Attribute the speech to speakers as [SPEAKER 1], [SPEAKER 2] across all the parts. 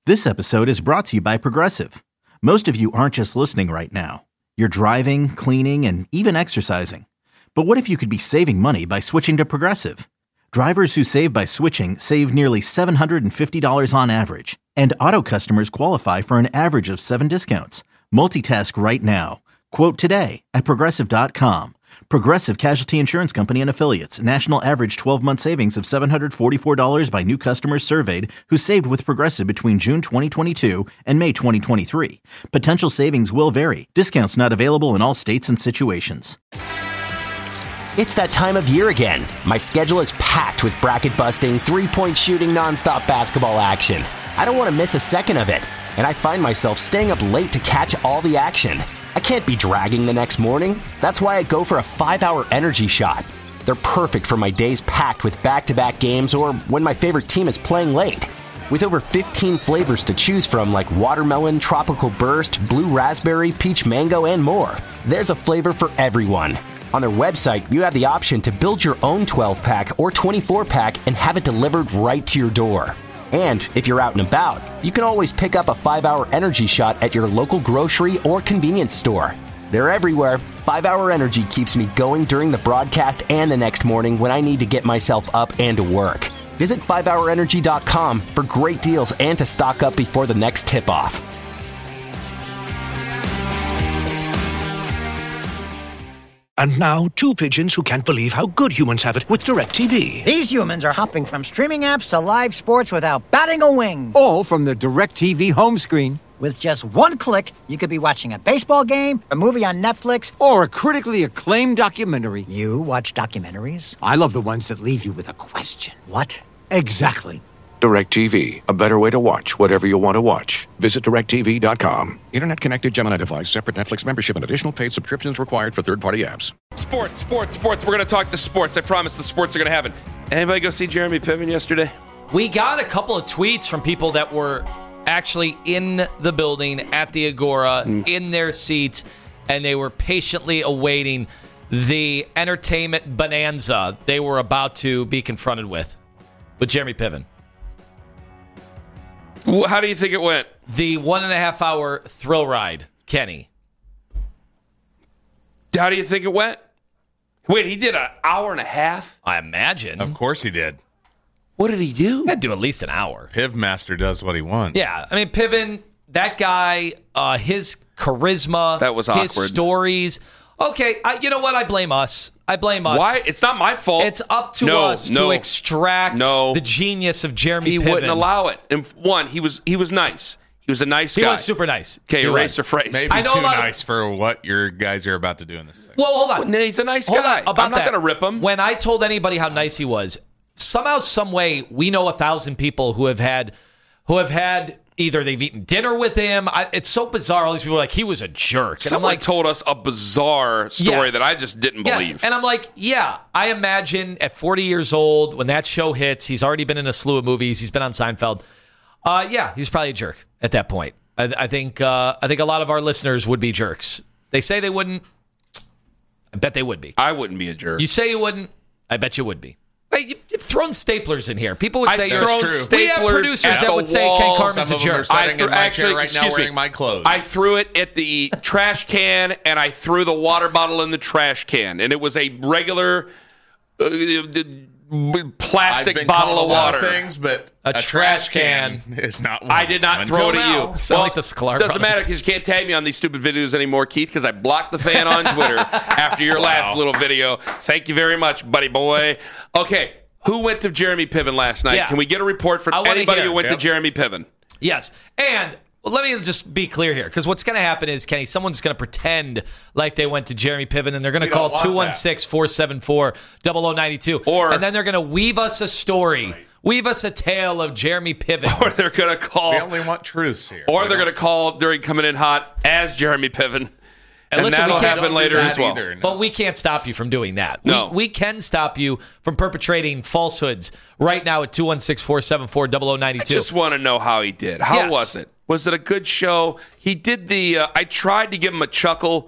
[SPEAKER 1] This episode is brought to you by Progressive. Most of you aren't just listening right now. You're driving, cleaning, and even exercising. But what if you could be saving money by switching to Progressive? Drivers who save by switching save nearly $750 on average. And auto customers qualify for an average of 7 discounts. Multitask right now. Quote today at Progressive.com. Progressive Casualty Insurance Company and Affiliates. National average 12-month savings of $744 by new customers surveyed who saved with Progressive between June 2022 and May 2023. Potential savings will vary. Discounts not available in all states and situations.
[SPEAKER 2] It's that time of year again. My schedule is packed with bracket-busting, three-point shooting, nonstop basketball action. I don't want to miss a second of it, and I find myself staying up late to catch all the action. I can't be dragging the next morning. That's why I go for a 5-hour energy shot. They're perfect for my days packed with back-to-back games or when my favorite team is playing late. With over 15 flavors to choose from like watermelon, tropical burst, blue raspberry, peach mango, and more, there's a flavor for everyone. On their website, you have the option to build your own 12-pack or 24-pack and have it delivered right to your door. And if you're out and about, you can always pick up a 5-hour energy shot at your local grocery or convenience store. They're everywhere. 5-hour energy keeps me going during the broadcast and the next morning when I need to get myself up and to work. Visit 5hourenergy.com for great deals and to stock up before the next tip-off.
[SPEAKER 3] And now, two pigeons who can't believe how good humans have it with DirecTV.
[SPEAKER 4] These humans are hopping from streaming apps to live sports without batting a wing.
[SPEAKER 5] All from the DirecTV home screen.
[SPEAKER 4] With just one click, you could be watching a baseball game, a movie on Netflix,
[SPEAKER 5] or a critically acclaimed documentary.
[SPEAKER 4] You watch documentaries?
[SPEAKER 5] I love the ones that leave you with a question.
[SPEAKER 4] What?
[SPEAKER 5] Exactly.
[SPEAKER 3] DirecTV, a better way to watch whatever you want to watch. Visit DirecTV.com. Internet-connected Gemini device, separate Netflix membership, and additional paid subscriptions required for third-party apps.
[SPEAKER 6] Sports. We're going to talk the sports. I promise the sports are going to happen. Anybody go see Jeremy Piven yesterday?
[SPEAKER 7] We got a couple of tweets from people that were actually in the building at the Agora, in their seats, and they were patiently awaiting the entertainment bonanza they were about to be confronted with Jeremy Piven.
[SPEAKER 6] How do you think it went?
[SPEAKER 7] The 1.5-hour thrill ride, Kenny.
[SPEAKER 6] How do you think it went? Wait, he did an hour and a half?
[SPEAKER 7] I imagine.
[SPEAKER 8] Of course he did.
[SPEAKER 6] What did he do?
[SPEAKER 7] He had to do at least an hour.
[SPEAKER 8] Pivmaster does what he wants.
[SPEAKER 7] Yeah, I mean, Piven, that guy, his charisma,
[SPEAKER 6] that was
[SPEAKER 7] his
[SPEAKER 6] awkward.
[SPEAKER 7] Stories. Okay, you know what? I blame us.
[SPEAKER 6] Why? It's not my fault.
[SPEAKER 7] It's up to us to extract the genius of Jeremy Piven.
[SPEAKER 6] He wouldn't allow it. And one, he was nice. He was a nice guy.
[SPEAKER 7] He was super nice.
[SPEAKER 6] Okay, erase the phrase.
[SPEAKER 8] Maybe too nice for what your guys are about to do in this thing.
[SPEAKER 7] Well, hold on.
[SPEAKER 6] Well, he's a nice guy. I'm not going to rip him.
[SPEAKER 7] When I told anybody how nice he was, somehow, some way, we know 1,000 people who have had either they've eaten dinner with him. It's so bizarre. All these people are like, he was a jerk.
[SPEAKER 6] Someone told us a bizarre story that I just didn't believe.
[SPEAKER 7] And I'm like, yeah, I imagine at 40 years old, when that show hits, he's already been in a slew of movies. He's been on Seinfeld. He's probably a jerk at that point. I think a lot of our listeners would be jerks. They say they wouldn't. I bet they would be.
[SPEAKER 6] I wouldn't be a jerk.
[SPEAKER 7] You say you wouldn't. I bet you would be. Hey, you've thrown staplers in here. People would say you're
[SPEAKER 8] true.
[SPEAKER 7] We have producers that would say Ken Carmen's a jerk.
[SPEAKER 8] I'm sitting in my chair right now wearing my clothes.
[SPEAKER 6] I threw it at the trash can, and I threw the water bottle in the trash can, and it was a regular plastic bottle of water.
[SPEAKER 8] Things, but a trash can is not one.
[SPEAKER 6] I did not throw it at you.
[SPEAKER 7] Sound like the Sklar
[SPEAKER 6] doesn't matter because you can't tag me on these stupid videos anymore, Keith, because I blocked the fan on Twitter after your last little video. Thank you very much, buddy boy. Okay, who went to Jeremy Piven last night? Yeah. Can we get a report from anybody who went to Jeremy Piven?
[SPEAKER 7] Yes, and let me just be clear here, because what's going to happen is, Kenny, someone's going to pretend like they went to Jeremy Piven, and they're going to call 216-474-0092. And then they're going to weave us a story. Right. Weave us a tale of Jeremy Piven.
[SPEAKER 6] Or they're going to call...
[SPEAKER 8] We only want truths here.
[SPEAKER 6] Or they're going to call during Coming In Hot as Jeremy Piven. And listen, that'll happen later as well.
[SPEAKER 7] Either, no. But we can't stop you from doing that.
[SPEAKER 6] No.
[SPEAKER 7] We can stop you from perpetrating falsehoods right now at 216-474-0092.
[SPEAKER 6] I just want to know how he did. How was it? Was it a good show? He did I tried to give him a chuckle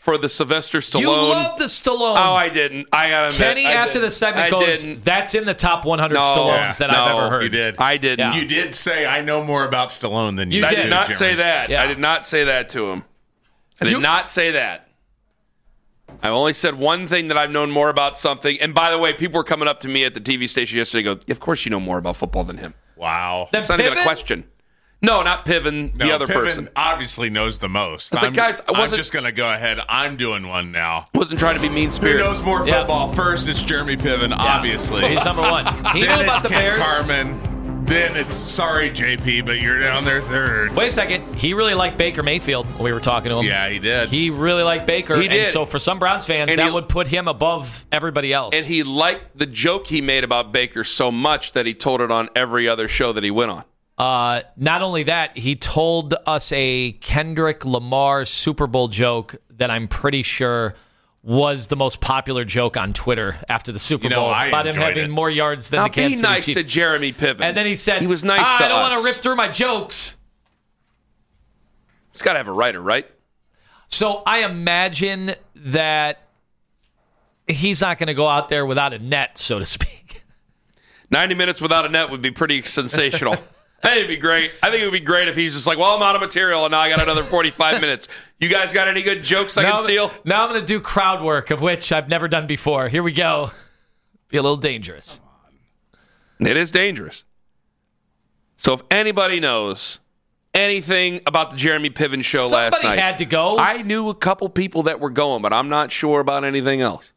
[SPEAKER 6] for the Sylvester Stallone.
[SPEAKER 7] You love the Stallone.
[SPEAKER 6] Oh, I didn't. I got to admit.
[SPEAKER 7] Kenny, after the segment goes, that's in the top 100 Stallones that I've ever heard.
[SPEAKER 8] You did.
[SPEAKER 6] I didn't.
[SPEAKER 8] You did say, I know more about Stallone than you
[SPEAKER 6] I
[SPEAKER 8] did.
[SPEAKER 6] did not
[SPEAKER 8] Jeremy.
[SPEAKER 6] say that.
[SPEAKER 7] Yeah.
[SPEAKER 6] I did not say that to him. I did not say that. I only said one thing that I've known more about something. And by the way, people were coming up to me at the TV station yesterday and go, of course you know more about football than him.
[SPEAKER 8] Wow.
[SPEAKER 6] That's not even a question. No, not Piven, the other
[SPEAKER 8] Piven
[SPEAKER 6] person.
[SPEAKER 8] Obviously knows the most.
[SPEAKER 6] It's like, guys,
[SPEAKER 8] I'm just going to go ahead. I'm doing one now.
[SPEAKER 6] Wasn't trying to be
[SPEAKER 8] Who
[SPEAKER 6] mean-spirited.
[SPEAKER 8] knows more football? First, it's Jeremy Piven, obviously.
[SPEAKER 7] He's number one. He
[SPEAKER 8] then
[SPEAKER 7] knew about
[SPEAKER 8] it's
[SPEAKER 7] the
[SPEAKER 8] Ken
[SPEAKER 7] Bears.
[SPEAKER 8] Carmen. Then it's, sorry, JP, but you're down there third.
[SPEAKER 7] Wait a second. He really liked Baker Mayfield when we were talking to him.
[SPEAKER 8] Yeah, he did.
[SPEAKER 7] He really liked Baker.
[SPEAKER 6] He did.
[SPEAKER 7] And so for some Browns fans,
[SPEAKER 6] And
[SPEAKER 7] that
[SPEAKER 6] he-
[SPEAKER 7] would put him above everybody else.
[SPEAKER 6] And he liked the joke he made about Baker so much that he told it on every other show that he went on.
[SPEAKER 7] Not only that, he told us a Kendrick Lamar Super Bowl joke that I'm pretty sure was the most popular joke on Twitter after the Super Bowl
[SPEAKER 8] I
[SPEAKER 7] about him
[SPEAKER 8] enjoyed
[SPEAKER 7] having
[SPEAKER 8] it.
[SPEAKER 7] more yards than
[SPEAKER 6] Now
[SPEAKER 7] the Kansas
[SPEAKER 6] be nice
[SPEAKER 7] City
[SPEAKER 6] to
[SPEAKER 7] Chiefs.
[SPEAKER 6] Jeremy Piven.
[SPEAKER 7] And then he said,
[SPEAKER 6] he was nice to
[SPEAKER 7] I don't
[SPEAKER 6] us.
[SPEAKER 7] want to rip through my jokes.
[SPEAKER 6] He's got to have a writer, right?
[SPEAKER 7] So I imagine that he's not going to go out there without a net, so to speak.
[SPEAKER 6] 90 minutes without a net would be pretty sensational. I think it'd be great. I think it would be great if he's just like, well, I'm out of material, and now I got another 45 minutes. You guys got any good jokes I can steal?
[SPEAKER 7] Now I'm going to do crowd work, of which I've never done before. Here we go. Be a little dangerous.
[SPEAKER 6] It is dangerous. So if anybody knows anything about the Jeremy Piven show last night.
[SPEAKER 7] Somebody had to go.
[SPEAKER 6] I knew a couple people that were going, but I'm not sure about anything else.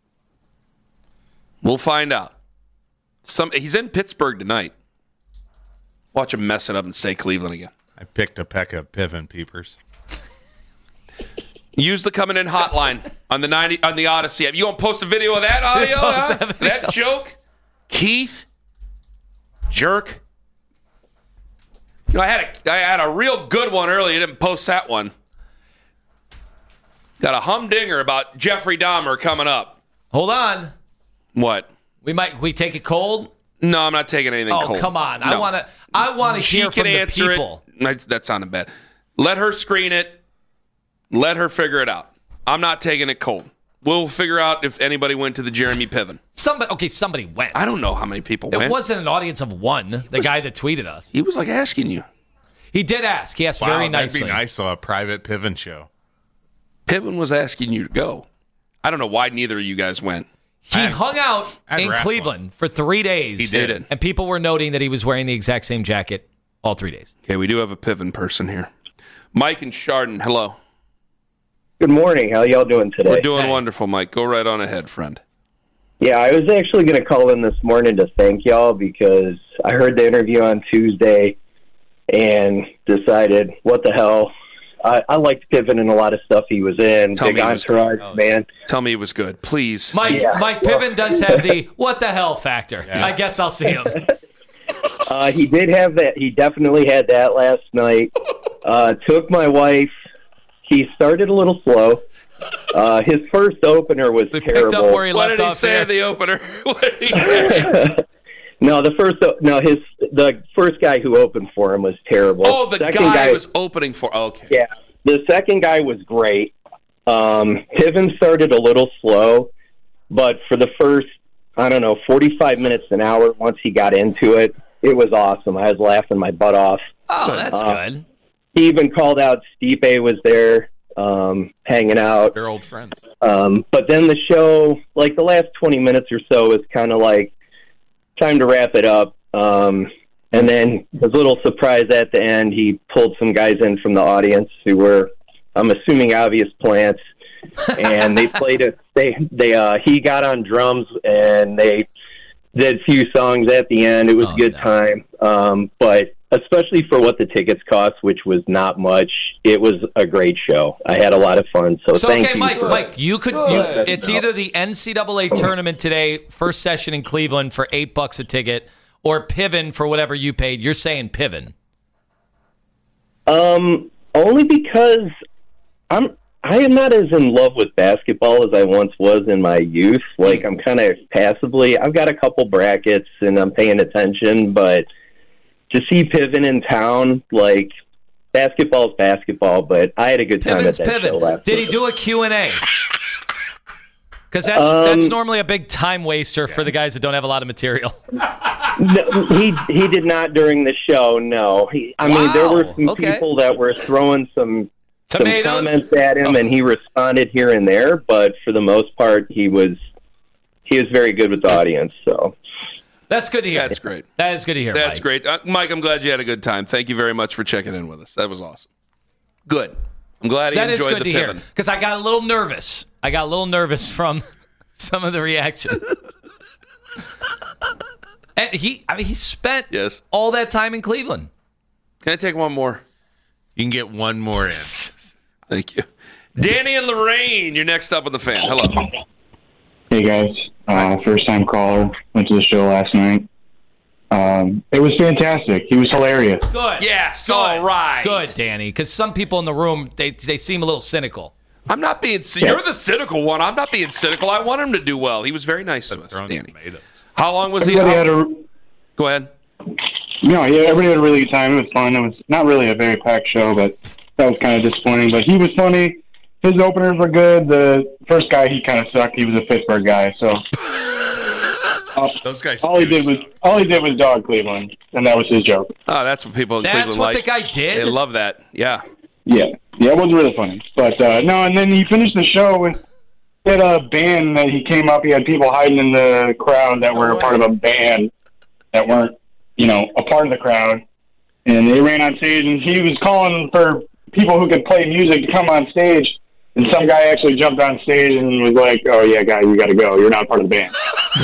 [SPEAKER 6] We'll find out. He's in Pittsburgh tonight. Watch him mess it up and say Cleveland again.
[SPEAKER 8] I picked a peck of Piven peepers.
[SPEAKER 6] Use the coming in hotline on the Odyssey app. You gonna post a video of that audio?
[SPEAKER 7] Post
[SPEAKER 6] Huh?
[SPEAKER 7] that video.
[SPEAKER 6] That joke? Keith? Jerk? You know, I had a real good one earlier. You didn't post that one. Got a humdinger about Jeffrey Dahmer coming up.
[SPEAKER 7] Hold on.
[SPEAKER 6] What?
[SPEAKER 7] We take it cold?
[SPEAKER 6] No, I'm not taking anything cold.
[SPEAKER 7] Oh, come on.
[SPEAKER 6] No.
[SPEAKER 7] I want to
[SPEAKER 6] She
[SPEAKER 7] hear
[SPEAKER 6] can
[SPEAKER 7] from the
[SPEAKER 6] answer
[SPEAKER 7] people.
[SPEAKER 6] it. That sounded bad. Let her screen it. Let her figure it out. I'm not taking it cold. We'll figure out if anybody went to the Jeremy Piven.
[SPEAKER 7] Somebody went.
[SPEAKER 6] I don't know how many people went.
[SPEAKER 7] It wasn't an audience of one, the guy that tweeted us.
[SPEAKER 6] He was like asking you.
[SPEAKER 7] He did ask. He asked
[SPEAKER 8] Wow,
[SPEAKER 7] very
[SPEAKER 8] that'd
[SPEAKER 7] nicely.
[SPEAKER 8] be nice, though, a private Piven show.
[SPEAKER 6] Piven was asking you to go. I don't know why neither of you guys went.
[SPEAKER 7] He hung out in
[SPEAKER 8] wrestling.
[SPEAKER 7] Cleveland for 3 days.
[SPEAKER 6] He did.
[SPEAKER 7] And people were noting that he was wearing the exact same jacket all 3 days.
[SPEAKER 6] Okay, we do have a Piven person here. Mike and Chardon, hello.
[SPEAKER 9] Good morning. How y'all doing today?
[SPEAKER 6] We're doing wonderful, Mike. Go right on ahead, friend.
[SPEAKER 9] Yeah, I was actually going to call in this morning to thank y'all because I heard the interview on Tuesday and decided, what the hell? I liked Piven in a lot of stuff he was in.
[SPEAKER 6] Tell
[SPEAKER 9] Big
[SPEAKER 6] me he was
[SPEAKER 9] entourage, man.
[SPEAKER 6] Tell me it was good, please.
[SPEAKER 7] Mike Piven does have the what the hell factor.
[SPEAKER 8] Yeah.
[SPEAKER 7] I guess I'll see him.
[SPEAKER 9] He did have that. He definitely had that last night. Took my wife. He started a little slow. His first opener was
[SPEAKER 7] We
[SPEAKER 9] terrible.
[SPEAKER 7] picked up where he
[SPEAKER 6] What
[SPEAKER 7] left
[SPEAKER 6] did he
[SPEAKER 7] off
[SPEAKER 6] say
[SPEAKER 7] there.
[SPEAKER 6] in the opener? What did he say?
[SPEAKER 9] The first guy who opened for him was terrible.
[SPEAKER 6] Oh, the
[SPEAKER 9] Second
[SPEAKER 6] guy was opening for. Okay.
[SPEAKER 9] Yeah, the second guy was great. Piven started a little slow, but for the first, 45 minutes, an hour, once he got into it, it was awesome. I was laughing my butt off.
[SPEAKER 7] Oh, that's good.
[SPEAKER 9] He even called out Stipe was there, hanging out.
[SPEAKER 8] They're old friends.
[SPEAKER 9] But then the show, like the last 20 minutes or so, was kind of like time to wrap it up. And then was a little surprised at the end. He pulled some guys in from the audience who were, I'm assuming, obvious plants. And they played it. He got on drums and they did a few songs at the end. It was a good time. But especially for what the tickets cost, which was not much, it was a great show. I had a lot of fun. So thank you.
[SPEAKER 7] Mike, you could. It's either the NCAA tournament today, first session in Cleveland for $8 a ticket, or Piven for whatever you paid. You're saying Piven.
[SPEAKER 9] Only because I am not as in love with basketball as I once was in my youth. Like, I'm kind of passively. I've got a couple brackets and I'm paying attention, but to see Piven in town, like, basketball's basketball, but I had a good time
[SPEAKER 7] Piven's
[SPEAKER 9] at that show last
[SPEAKER 7] Did he
[SPEAKER 9] week.
[SPEAKER 7] do a Q&A? Because that's normally a big time waster for the guys that don't have a lot of material.
[SPEAKER 9] No, he did not during the show. No, I mean there were some people that were throwing some comments at him, and he responded here and there. But for the most part, he was very good with the audience. So
[SPEAKER 7] that's good to hear.
[SPEAKER 6] That's great.
[SPEAKER 7] That is good to hear.
[SPEAKER 6] That's
[SPEAKER 7] Mike.
[SPEAKER 6] great, Mike. I'm glad you had a good time. Thank you very much for checking in with us. That was awesome. Good. I'm glad he
[SPEAKER 7] That is
[SPEAKER 6] enjoyed
[SPEAKER 7] good
[SPEAKER 6] the
[SPEAKER 7] to hear
[SPEAKER 6] Piven.
[SPEAKER 7] because I got a little nervous. From some of the reaction. And he spent all that time in Cleveland.
[SPEAKER 6] Can I take one more?
[SPEAKER 8] You can get one more in.
[SPEAKER 6] Thank you. Danny and Lorraine, you're next up on the Fan. Hello.
[SPEAKER 10] Hey, guys. First-time caller. Went to the show last night. It was fantastic. He was hilarious.
[SPEAKER 7] Good.
[SPEAKER 6] Yes, all right.
[SPEAKER 7] Good, Danny. Because some people in the room, they seem a little cynical.
[SPEAKER 6] I'm not being... You're the cynical one. I'm not being cynical. I want him to do well. He was very nice to us, Danny. How long was
[SPEAKER 10] Everybody
[SPEAKER 6] he?
[SPEAKER 10] had
[SPEAKER 6] Go ahead.
[SPEAKER 10] No, yeah, everybody had a really good time. It was fun. It was not really a very packed show, but that was kind of disappointing. But he was funny. His openers were good. The first guy, he kind of sucked. He was a Pittsburgh guy, so...
[SPEAKER 8] Those guys.
[SPEAKER 10] All he did was dog Cleveland, and that was his joke.
[SPEAKER 6] Oh, that's what people in Cleveland like.
[SPEAKER 7] That's what the guy did?
[SPEAKER 6] They love that. Yeah.
[SPEAKER 10] Yeah, it was really funny. But no, and then he finished the show with he had a band that he came up. He had people hiding in the crowd that were a part of a band that weren't, a part of the crowd, and they ran on stage. And he was calling for people who could play music to come on stage. And some guy actually jumped on stage and was like, "Oh yeah, guy, you got to go. You're not part of the band."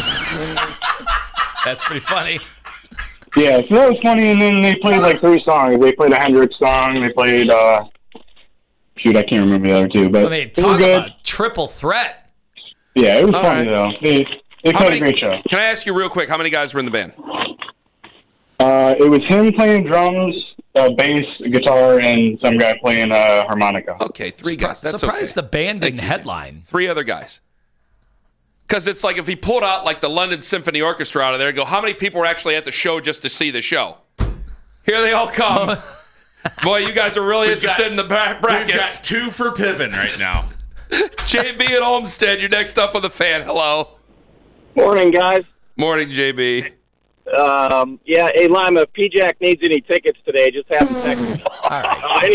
[SPEAKER 7] That's pretty funny.
[SPEAKER 10] Yeah, so that was funny. And then they played like 3 songs. They played a Hendrix song. They played, I can't remember the other 2. But it was
[SPEAKER 7] talk
[SPEAKER 10] good.
[SPEAKER 7] about triple threat.
[SPEAKER 10] Yeah, it was
[SPEAKER 6] All
[SPEAKER 10] funny
[SPEAKER 6] right.
[SPEAKER 10] though. They played a great show.
[SPEAKER 6] Can I ask you real quick, how many guys were in the band?
[SPEAKER 10] It was him playing drums, bass, guitar, and some guy playing harmonica.
[SPEAKER 6] Okay, 3 guys. That's
[SPEAKER 7] surprised
[SPEAKER 6] okay.
[SPEAKER 7] the band didn't headline.
[SPEAKER 6] 3 other guys. Because it's like if he pulled out like the London Symphony Orchestra out of there and go, how many people were actually at the show just to see the show? Here they all come. Boy, you guys are really interested in the brackets.
[SPEAKER 8] We've got 2 for Piven right now.
[SPEAKER 6] JB at Olmsted, you're next up on the Fan. Hello.
[SPEAKER 11] Morning, guys.
[SPEAKER 6] Morning, JB.
[SPEAKER 11] Yeah, hey, Lima, if P-Jack needs any tickets today, just have him text me.
[SPEAKER 7] All right.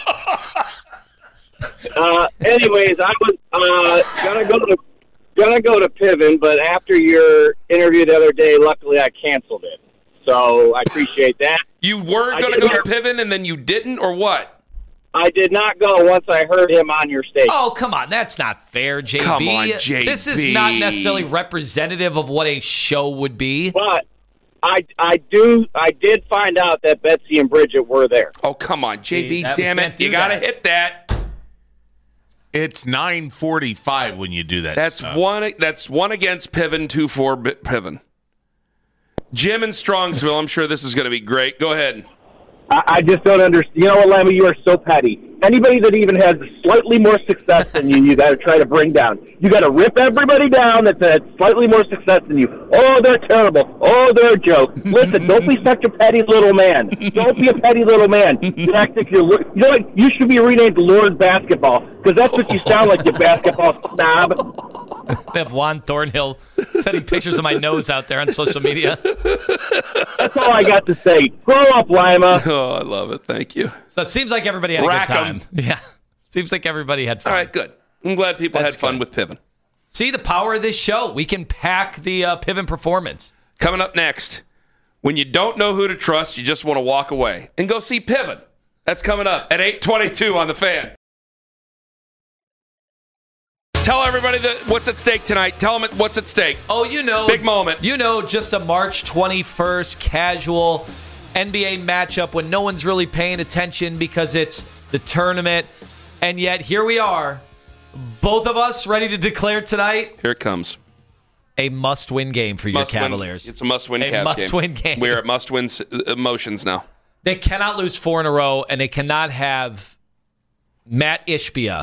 [SPEAKER 11] Anyways, I was gonna go to Piven, but after your interview the other day, luckily I canceled it. So I appreciate that.
[SPEAKER 6] You were going to go to Piven and then you didn't, or what?
[SPEAKER 11] I did not go once I heard him on your stage.
[SPEAKER 7] Oh, come on. That's not fair, JB.
[SPEAKER 6] Come on, JB.
[SPEAKER 7] This is not necessarily representative of what a show would be.
[SPEAKER 11] But I did find out that Betsy and Bridget were there.
[SPEAKER 6] Oh, come on, JB,
[SPEAKER 7] That-
[SPEAKER 6] damn
[SPEAKER 7] can't
[SPEAKER 6] it.
[SPEAKER 7] do
[SPEAKER 6] You got to
[SPEAKER 7] that.
[SPEAKER 6] hit that.
[SPEAKER 8] It's 9:45 when you do that.
[SPEAKER 6] That's
[SPEAKER 8] stuff.
[SPEAKER 6] one against Piven, 2 for Piven. Jim in Strongsville, I'm sure this is going to be great. Go ahead.
[SPEAKER 11] I just don't understand. You know what, Lima? You are so petty. Anybody that even has slightly more success than you got to try to bring down. You got to rip everybody down that's had slightly more success than you. Oh, they're terrible. Oh, they're a joke. Listen, don't be such a petty little man. Don't be a petty little man. You act like you're. You know what? You should be renamed Lord Basketball because that's what you sound like, you basketball snob.
[SPEAKER 7] They have Juan Thornhill sending pictures of my nose out there on social media.
[SPEAKER 11] That's all I got to say. Grow up, Lima.
[SPEAKER 6] Oh, I love it. Thank you.
[SPEAKER 7] So it seems like everybody had a
[SPEAKER 6] Rack
[SPEAKER 7] good
[SPEAKER 6] 'em.
[SPEAKER 7] time. Yeah. Seems like everybody had fun.
[SPEAKER 6] All right, good. I'm glad people
[SPEAKER 7] That's
[SPEAKER 6] had fun
[SPEAKER 7] good.
[SPEAKER 6] with Piven.
[SPEAKER 7] See the power of this show. We can pack the Piven performance.
[SPEAKER 6] Coming up next, when you don't know who to trust, you just want to walk away and go see Piven. That's coming up at 8:22 on The Fan. Tell everybody what's at stake tonight. Tell them what's at stake.
[SPEAKER 7] Oh,
[SPEAKER 6] Big moment.
[SPEAKER 7] Just a March 21st casual NBA matchup when no one's really paying attention because it's the tournament. And yet here we are, both of us ready to declare tonight
[SPEAKER 6] Here it comes.
[SPEAKER 7] a must-win game for your Cavaliers.
[SPEAKER 6] It's a must-win
[SPEAKER 7] A
[SPEAKER 6] Cavs
[SPEAKER 7] must-win game.
[SPEAKER 6] We're at must-win emotions now.
[SPEAKER 7] They cannot lose 4 in a row, and they cannot have Matt Ishbia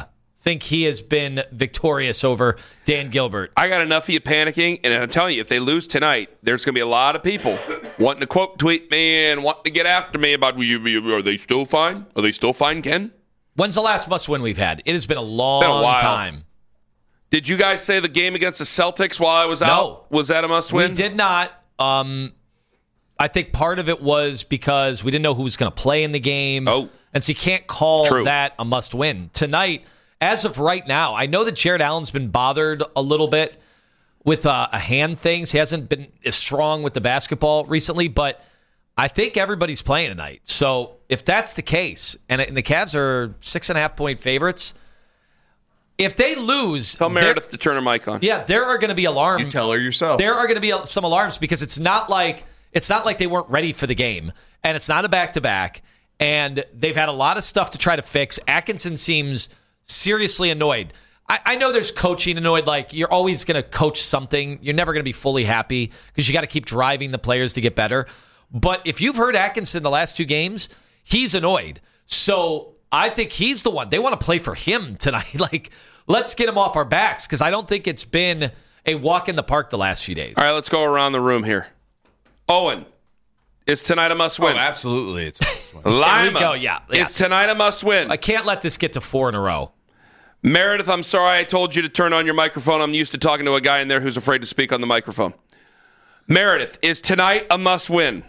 [SPEAKER 7] think he has been victorious over Dan Gilbert.
[SPEAKER 6] I got enough of you panicking, and I'm telling you, if they lose tonight, there's going to be a lot of people wanting to quote tweet me and wanting to get after me about, are they still fine? Are they still fine, Ken?
[SPEAKER 7] When's the last must-win we've had? It has been a long time.
[SPEAKER 6] Did you guys say the game against the Celtics while I was out? Was that a must-win?
[SPEAKER 7] We did not. I think part of it was because we didn't know who was going to play in the game.
[SPEAKER 6] Oh.
[SPEAKER 7] And so you can't call that a must-win. Tonight, as of right now, I know that Jared Allen's been bothered a little bit with a hand things. He hasn't been as strong with the basketball recently, but I think everybody's playing tonight. So if that's the case, and the Cavs are 6.5-point favorites, if they lose...
[SPEAKER 6] Tell Meredith to turn her mic on.
[SPEAKER 7] Yeah, there are going to be alarms.
[SPEAKER 8] You tell her yourself.
[SPEAKER 7] There are going to be some alarms because it's not like they weren't ready for the game, and it's not a back-to-back, and they've had a lot of stuff to try to fix. Atkinson seems seriously annoyed. I know there's coaching annoyed, like you're always going to coach something. You're never going to be fully happy because you got to keep driving the players to get better. But if you've heard Atkinson the last 2 games, he's annoyed. So I think he's the one. They want to play for him tonight. Like, let's get him off our backs because I don't think it's been a walk in the park the last few days.
[SPEAKER 6] All right, let's go around the room here. Owen, is tonight a must-win?
[SPEAKER 8] Oh, absolutely. It's a must-win.
[SPEAKER 6] Lima,
[SPEAKER 7] there we go. Yeah.
[SPEAKER 6] Is tonight a must-win?
[SPEAKER 7] I can't let this get to 4 in a row.
[SPEAKER 6] Meredith, I'm sorry I told you to turn on your microphone. I'm used to talking to a guy in there who's afraid to speak on the microphone. Meredith, is tonight a must-win?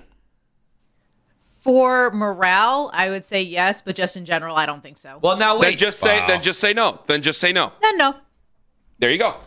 [SPEAKER 12] For morale, I would say yes, but just in general, I don't think so.
[SPEAKER 7] Well, now wait.
[SPEAKER 6] Then just say no. Then just say no.
[SPEAKER 12] Then no.
[SPEAKER 6] There you go.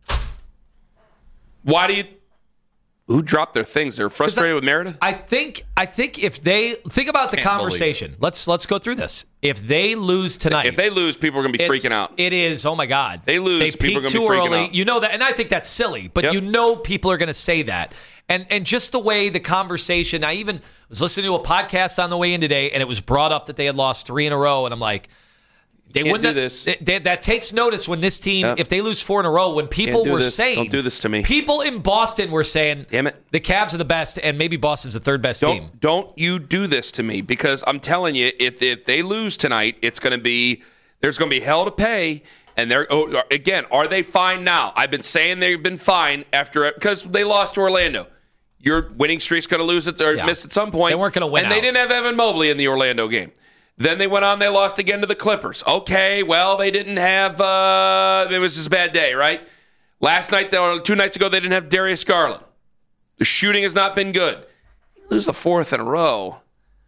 [SPEAKER 6] Why do you... Who dropped their things? They're frustrated with Meredith?
[SPEAKER 7] I think if they... Think about the conversation. Let's go through this. If they lose tonight...
[SPEAKER 6] If they lose, people are going to be freaking out.
[SPEAKER 7] It is, oh my God.
[SPEAKER 6] They lose, people are going to be freaking out.
[SPEAKER 7] You know that, and I think that's silly, but you know people are going to say that. And just the way the conversation... I even was listening to a podcast on the way in today, and it was brought up that they had lost 3 in a row, and I'm like... They wouldn't do this. That takes notice when this team, if they lose 4 in a row, when people were saying,
[SPEAKER 6] don't do this to me.
[SPEAKER 7] People in Boston were saying,
[SPEAKER 6] damn it,
[SPEAKER 7] the Cavs are the best, and maybe Boston's the 3rd best team.
[SPEAKER 6] Don't you do this to me, because I'm telling you, if they lose tonight, there's going to be hell to pay. And again, are they fine now? I've been saying they've been fine because they lost to Orlando. Your winning streak's going to lose it or miss at some point.
[SPEAKER 7] They weren't going to win.
[SPEAKER 6] And they didn't have Evan Mobley in the Orlando game. Then they went on, they lost again to the Clippers. Okay, well, they didn't have, it was just a bad day, right? Last night, 2 nights ago, they didn't have Darius Garland. The shooting has not been good. You lose the 4th in a row.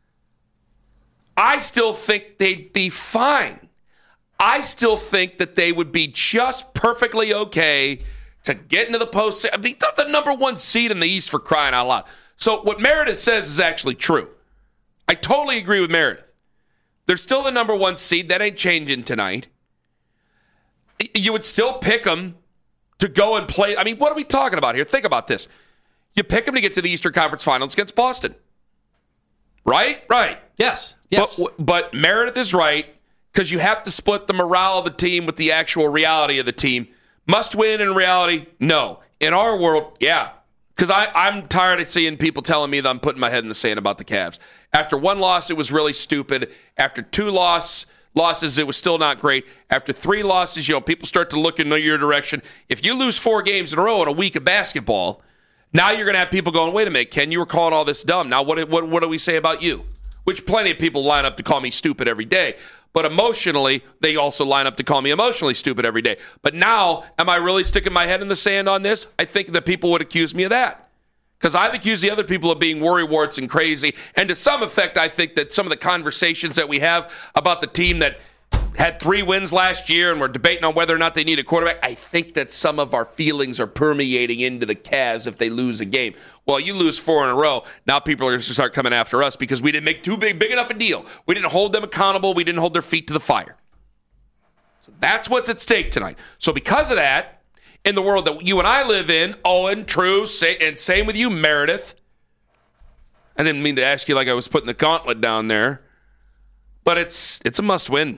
[SPEAKER 6] I still think they'd be fine. I still think that they would be just perfectly okay to get into the postseason. I mean, they're the number 1 seed in the East, for crying out loud. So what Meredith says is actually true. I totally agree with Meredith. They're still the number 1 seed. That ain't changing tonight. You would still pick them to go and play. I mean, what are we talking about here? Think about this. You pick them to get to the Eastern Conference Finals against Boston. Right? Right.
[SPEAKER 7] Yes.
[SPEAKER 6] But Meredith is right, because you have to split the morale of the team with the actual reality of the team. Must win in reality? No. In our world, yeah. Because I'm tired of seeing people telling me that I'm putting my head in the sand about the Cavs. After 1 loss, it was really stupid. After 2 losses, it was still not great. After 3 losses, people start to look in your direction. If you lose 4 games in a row in a week of basketball, now you're going to have people going, wait a minute, Ken, you were calling all this dumb. Now what do we say about you? Which plenty of people line up to call me stupid every day. But emotionally, they also line up to call me emotionally stupid every day. But now, am I really sticking my head in the sand on this? I think that people would accuse me of that. Because I've accused the other people of being worrywarts and crazy. And to some effect, I think that some of the conversations that we have about the team that had 3 wins last year and we're debating on whether or not they need a quarterback, I think that some of our feelings are permeating into the Cavs if they lose a game. Well, you lose 4 in a row, now people are going to start coming after us because we didn't make too big enough a deal. We didn't hold them accountable. We didn't hold their feet to the fire. So that's what's at stake tonight. So because of that, in the world that you and I live in, Owen, true, and same with you, Meredith. I didn't mean to ask you like I was putting the gauntlet down there, but it's a must-win.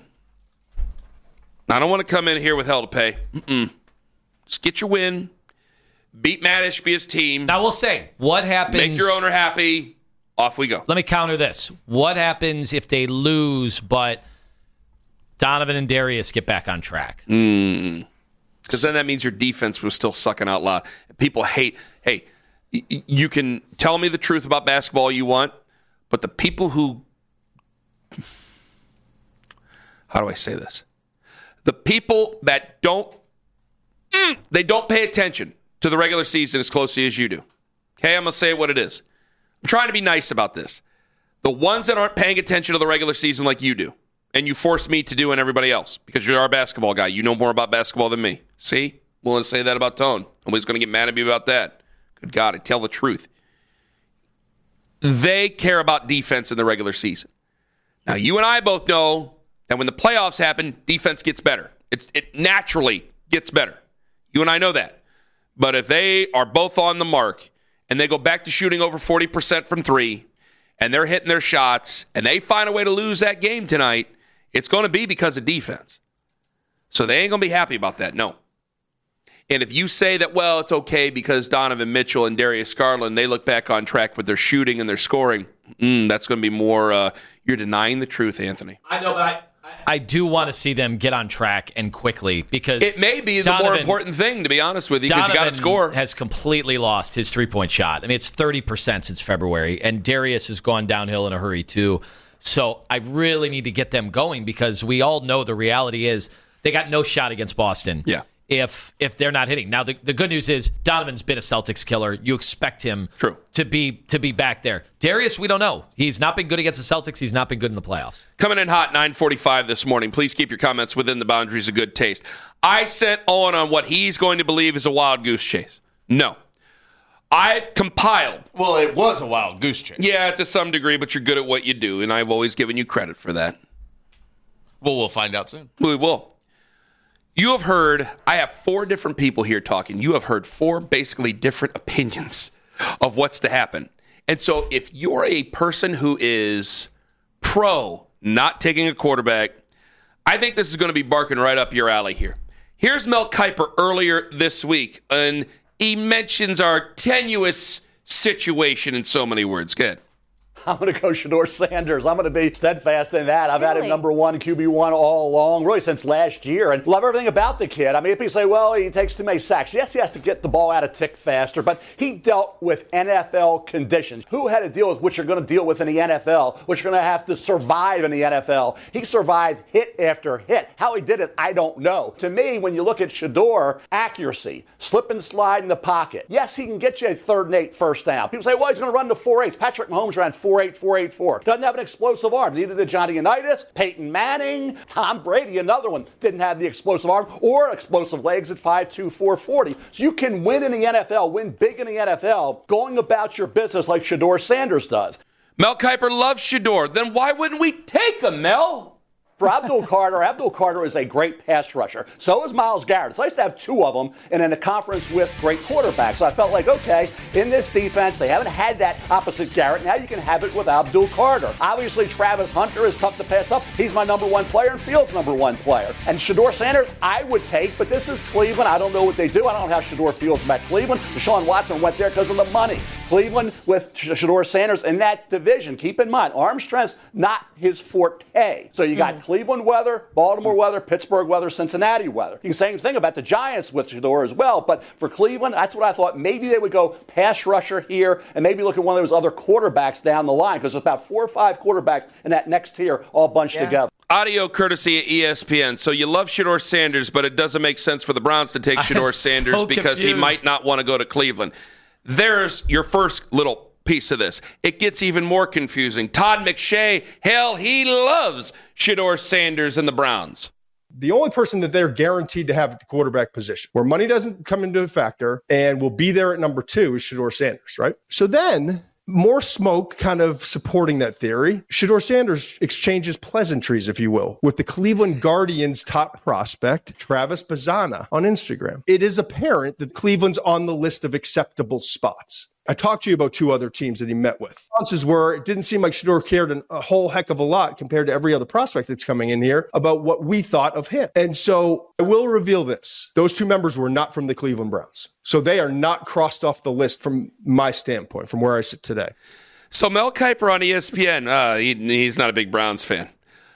[SPEAKER 6] I don't want to come in here with hell to pay. Just get your win. Beat Matt Ishbia's team.
[SPEAKER 7] Now we'll say, what happens...
[SPEAKER 6] Make your owner happy. Off we go.
[SPEAKER 7] Let me counter this. What happens if they lose, but Donovan and Darius get back on track.
[SPEAKER 6] Because then that means your defense was still sucking out loud. People hate, hey, you can tell me the truth about basketball you want, but the people who, how do I say this? The people that don't pay attention to the regular season as closely as you do. Okay, I'm going to say what it is. I'm trying to be nice about this. The ones that aren't paying attention to the regular season like you do, and you force me to do and everybody else, because you're our basketball guy. You know more about basketball than me. See? Willing to say that about Tone. Nobody's going to get mad at me about that. Good God, I tell the truth. They care about defense in the regular season. Now, you and I both know that when the playoffs happen, defense gets better. It naturally gets better. You and I know that. But if they are both on the mark and they go back to shooting over 40% from three and they're hitting their shots and they find a way to lose that game tonight, it's going to be because of defense. So they ain't going to be happy about that, no. And if you say that, well, it's okay because Donovan Mitchell and Darius Garland, they look back on track with their shooting and their scoring, that's going to be more, you're denying the truth, Anthony.
[SPEAKER 7] I know, but I do want to see them get on track and quickly because
[SPEAKER 6] it may be the more important thing, to be honest with you, because you got to score.
[SPEAKER 7] Has completely lost his three-point shot. I mean, it's 30% since February, and Darius has gone downhill in a hurry too. So I really need to get them going because we all know the reality is they got no shot against Boston.
[SPEAKER 6] Yeah.
[SPEAKER 7] If they're not hitting. Now, the good news is Donovan's been a Celtics killer. You expect him to be back there. Darius, we don't know. He's not been good against the Celtics. He's not been good in the playoffs.
[SPEAKER 6] Coming in hot, 9:45 this morning. Please keep your comments within the boundaries of good taste. I sent Owen on what he's going to believe is a wild goose chase. No. I compiled.
[SPEAKER 8] Well, it was a wild goose chase.
[SPEAKER 6] Yeah, to some degree, but you're good at what you do, and I've always given you credit for that.
[SPEAKER 8] Well, we'll find out soon.
[SPEAKER 6] We will. You have heard, I have 4 different people here talking. You have heard 4 basically different opinions of what's to happen. And so if you're a person who is pro not taking a quarterback, I think this is going to be barking right up your alley here. Here's Mel Kiper earlier this week, and he mentions our tenuous situation in so many words. Go ahead.
[SPEAKER 13] I'm going to go Shedeur Sanders. I'm going to be steadfast in that. I've had him number 1, QB1 all along, really since last year, and love everything about the kid. I mean, people say, well, he takes too many sacks. Yes, he has to get the ball out a tick faster, but he dealt with NFL conditions. Who had to deal with what you're going to deal with in the NFL, what you're going to have to survive in the NFL? He survived hit after hit. How he did it, I don't know. To me, when you look at Shedeur, accuracy, slip and slide in the pocket. Yes, he can get you a 3rd and 8 first down. People say, well, he's going to run the 4.8s. Patrick Mahomes ran 4.8, 4.84. Doesn't have an explosive arm. Neither did Johnny Unitas, Peyton Manning, Tom Brady, another one, didn't have the explosive arm or explosive legs at 5'2", 440. So you can win in the NFL, win big in the NFL, going about your business like Shedeur Sanders does.
[SPEAKER 6] Mel Kiper loves Shedeur. Then why wouldn't we take him, Mel?
[SPEAKER 13] For Abdul Carter is a great pass rusher. So is Myles Garrett. It's nice to have 2 of them and in a conference with great quarterbacks. So I felt like, okay, in this defense, they haven't had that opposite Garrett. Now you can have it with Abdul Carter. Obviously, Travis Hunter is tough to pass up. He's my number 1 player and Fields' number 1 player. And Shedeur Sanders, I would take, but this is Cleveland. I don't know what they do. I don't know how Shedeur feels about Cleveland. Deshaun Watson went there because of the money. Cleveland with Shedeur Sanders in that division. Keep in mind, arm strength, not his forte. So you got Cleveland weather, Baltimore weather, Pittsburgh weather, Cincinnati weather. You can say the same thing about the Giants with Shedeur as well, but for Cleveland, that's what I thought. Maybe they would go pass rusher here and maybe look at one of those other quarterbacks down the line because there's about 4 or 5 quarterbacks in that next tier all bunched together.
[SPEAKER 6] Audio courtesy at ESPN. So you love Shedeur Sanders, but it doesn't make sense for the Browns to take Shedeur Sanders because he might not want to go to Cleveland. There's your first little piece of this. It gets even more confusing. Todd McShay, hell, he loves Shedeur Sanders and the Browns.
[SPEAKER 14] The only person that they're guaranteed to have at the quarterback position, where money doesn't come into a factor and will be there at number 2, is Shedeur Sanders, right? So then, more smoke kind of supporting that theory. Shedeur Sanders exchanges pleasantries, if you will, with the Cleveland Guardians' top prospect, Travis Bazzana, on Instagram. It is apparent that Cleveland's on the list of acceptable spots. I talked to you about 2 other teams that he met with. Responses were, it didn't seem like Shedeur cared a whole heck of a lot compared to every other prospect that's coming in here about what we thought of him. And so I will reveal this. Those 2 members were not from the Cleveland Browns. So they are not crossed off the list from my standpoint, from where I sit today.
[SPEAKER 6] So Mel Kiper on ESPN, he's not a big Browns fan.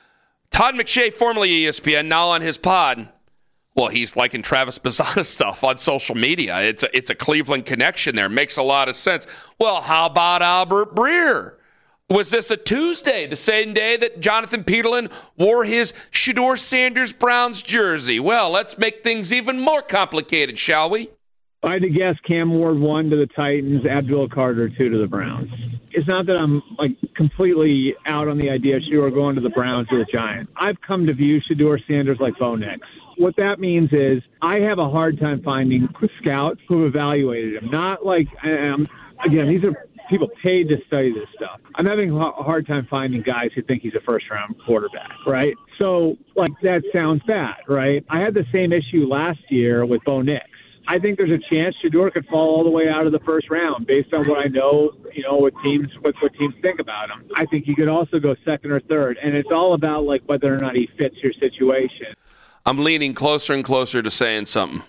[SPEAKER 6] Todd McShay, formerly ESPN, now on his pod. Well, he's liking Travis Bazzana stuff on social media. It's a Cleveland connection there. Makes a lot of sense. Well, how about Albert Breer? Was this a Tuesday, the same day that Jonathan Peterlin wore his Shedeur Sanders Browns jersey? Well, let's make things even more complicated, shall we?
[SPEAKER 15] I had to guess Cam Ward 1 to the Titans, Abdul Carter 2 to the Browns. It's not that I'm completely out on the idea of Shedeur going to the Browns or the Giants. I've come to view Shedeur Sanders like Bo Nix. What that means is I have a hard time finding scouts who have evaluated him. Not again, these are people paid to study this stuff. I'm having a hard time finding guys who think he's a first-round quarterback, right? So, that sounds bad, right? I had the same issue last year with Bo Nix. I think there's a chance Shedeur could fall all the way out of the first round based on what I know, what teams think about him. I think he could also go second or third, and it's all about whether or not he fits your situation.
[SPEAKER 6] I'm leaning closer and closer to saying something.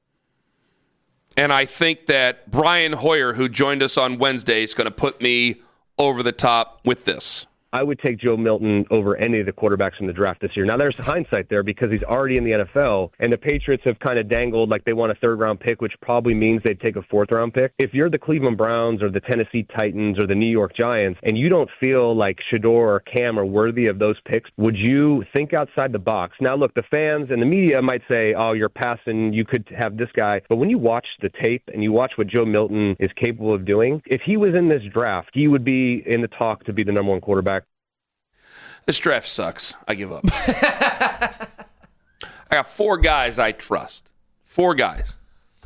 [SPEAKER 6] And I think that Brian Hoyer, who joined us on Wednesday, is going to put me over the top with this.
[SPEAKER 16] I would take Joe Milton over any of the quarterbacks in the draft this year. Now, there's hindsight there because he's already in the NFL, and the Patriots have kind of dangled like they want a third-round pick, which probably means they'd take a fourth-round pick. If you're the Cleveland Browns or the Tennessee Titans or the New York Giants, and you don't feel like Shedeur or Cam are worthy of those picks, would you think outside the box? Now, look, the fans and the media might say, oh, you're passing, you could have this guy. But when you watch the tape and you watch what Joe Milton is capable of doing, if he was in this draft, he would be in the talk to be the number one quarterback.
[SPEAKER 6] This draft sucks. I give up. I got 4 guys I trust. 4 guys.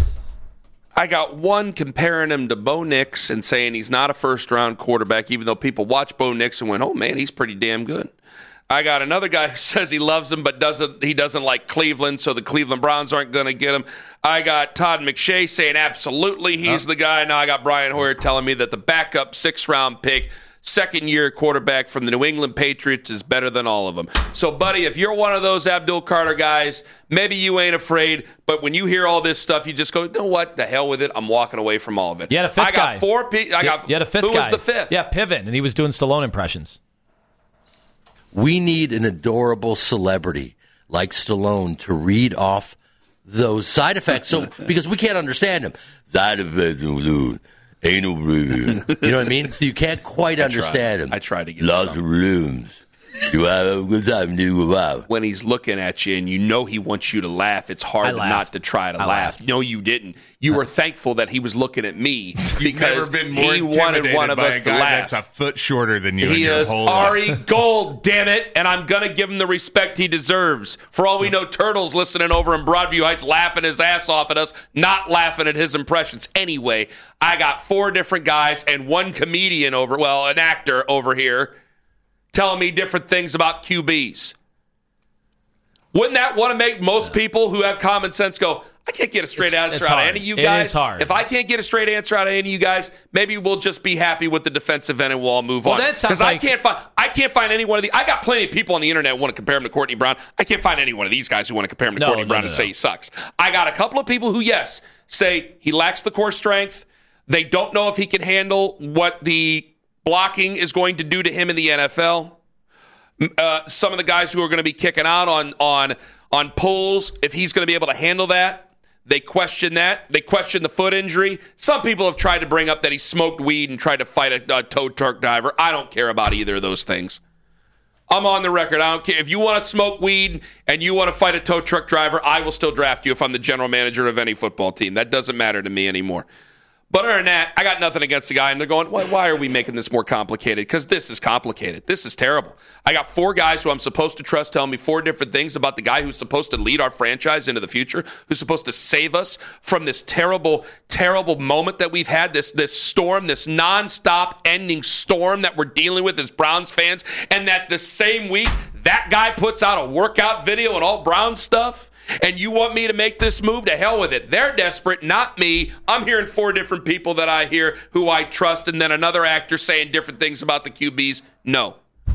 [SPEAKER 6] I got one comparing him to Bo Nix and saying he's not a first-round quarterback, even though people watch Bo Nix and went, oh, man, he's pretty damn good. I got another guy who says he loves him but he doesn't like Cleveland, so the Cleveland Browns aren't going to get him. I got Todd McShay saying absolutely he's the guy. Now I got Brian Hoyer telling me that the backup 6th-round pick, second-year quarterback from the New England Patriots is better than all of them. So, buddy, if you're one of those Abdul Carter guys, maybe you ain't afraid, but when you hear all this stuff, you just go, you know what, the hell with it, I'm walking away from all of it.
[SPEAKER 7] You had a fifth guy.
[SPEAKER 6] I got 4 people.
[SPEAKER 7] You had a fifth guy.
[SPEAKER 6] Who was the 5th?
[SPEAKER 7] Yeah, Piven, and he was doing Stallone impressions.
[SPEAKER 17] We need an adorable celebrity like Stallone to read off those side effects, because we can't understand them. Side effects, ain't no room. You know what I mean? So you can't quite understand him.
[SPEAKER 6] I tried to get
[SPEAKER 17] lots of rooms. You have a good time, dude.
[SPEAKER 6] When he's looking at you and you know he wants you to laugh, it's hard not to try to laugh. No, you didn't. You were thankful that he was looking at me because he wanted one of us to laugh.
[SPEAKER 8] That's a foot shorter than you.
[SPEAKER 6] He is Ari Gold, damn it, and I'm going to give him the respect he deserves. For all we know, Turtle's listening over in Broadview Heights, laughing his ass off at us, not laughing at his impressions. Anyway, I got 4 different guys and one comedian an actor over here, telling me different things about QBs. Wouldn't that want to make most people who have common sense go, I can't get a straight answer out of any of you guys?
[SPEAKER 7] It is hard.
[SPEAKER 6] If I can't get a straight answer out of any of you guys, maybe we'll just be happy with the defensive end and we'll all move on. Because I can't find any one of these. I got plenty of people on the internet who want to compare him to Courtney Brown. I can't find any one of these guys who want to compare him to Courtney Brown and say he sucks. I got a couple of people who, yes, say he lacks the core strength. They don't know if he can handle what the blocking is going to do to him in the NFL. Some of the guys who are going to be kicking out on pulls, if he's going to be able to handle that, they question that. They question the foot injury. Some people have tried to bring up that he smoked weed and tried to fight a tow truck driver. I don't care about either of those things. I'm on the record. I don't care. If you want to smoke weed and you want to fight a tow truck driver, I will still draft you if I'm the general manager of any football team. That doesn't matter to me anymore. But other than that, I got nothing against the guy. And they're going, why are we making this more complicated? Because this is complicated. This is terrible. I got 4 guys who I'm supposed to trust telling me 4 different things about the guy who's supposed to lead our franchise into the future, who's supposed to save us from this terrible, terrible moment that we've had, this storm, this nonstop ending storm that we're dealing with as Browns fans. And that the same week, that guy puts out a workout video and all Browns stuff. And you want me to make this move? To hell with it. They're desperate, not me. I'm hearing 4 different people that I hear who I trust, and then another actor saying different things about the QBs. No.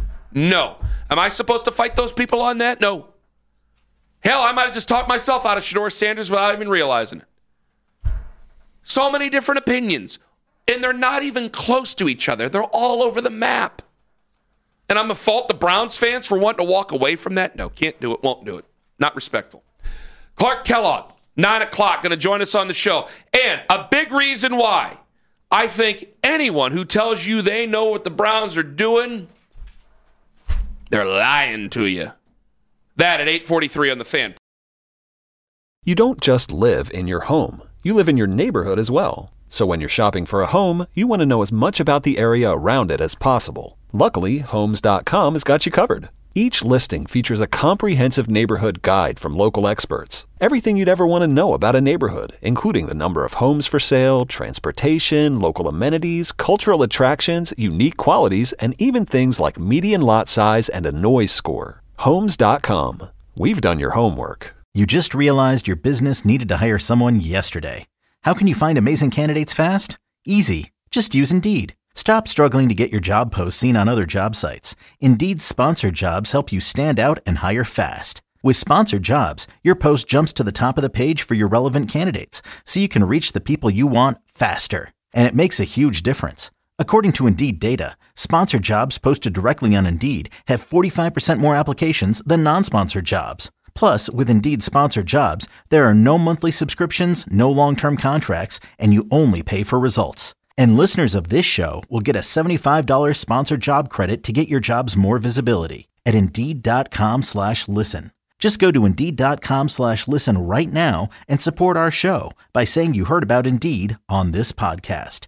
[SPEAKER 6] Am I supposed to fight those people on that? No. Hell, I might have just talked myself out of Shedeur Sanders without even realizing it. So many different opinions, and they're not even close to each other. They're all over the map. And I'm going to fault the Browns fans for wanting to walk away from that? No, can't do it, won't do it. Not respectful. Clark Kellogg, 9 o'clock, going to join us on the show. And a big reason why I think anyone who tells you they know what the Browns are doing, they're lying to you. That at 8:43 on The Fan.
[SPEAKER 18] You don't just live in your home. You live in your neighborhood as well. So when you're shopping for a home, you want to know as much about the area around it as possible. Luckily, Homes.com has got you covered. Each listing features a comprehensive neighborhood guide from local experts. Everything you'd ever want to know about a neighborhood, including the number of homes for sale, transportation, local amenities, cultural attractions, unique qualities, and even things like median lot size and a noise score. Homes.com. We've done your homework.
[SPEAKER 1] You just realized your business needed to hire someone yesterday. How can you find amazing candidates fast? Easy. Just use Indeed. Stop struggling to get your job posts seen on other job sites. Indeed's sponsored jobs help you stand out and hire fast. With sponsored jobs, your post jumps to the top of the page for your relevant candidates, so you can reach the people you want faster. And it makes a huge difference. According to Indeed data, sponsored jobs posted directly on Indeed have 45% more applications than non-sponsored jobs. Plus, with Indeed sponsored jobs, there are no monthly subscriptions, no long-term contracts, and you only pay for results. And listeners of this show will get a $75 sponsored job credit to get your jobs more visibility at Indeed.com/listen. Just go to Indeed.com/listen right now and support our show by saying you heard about Indeed on this podcast.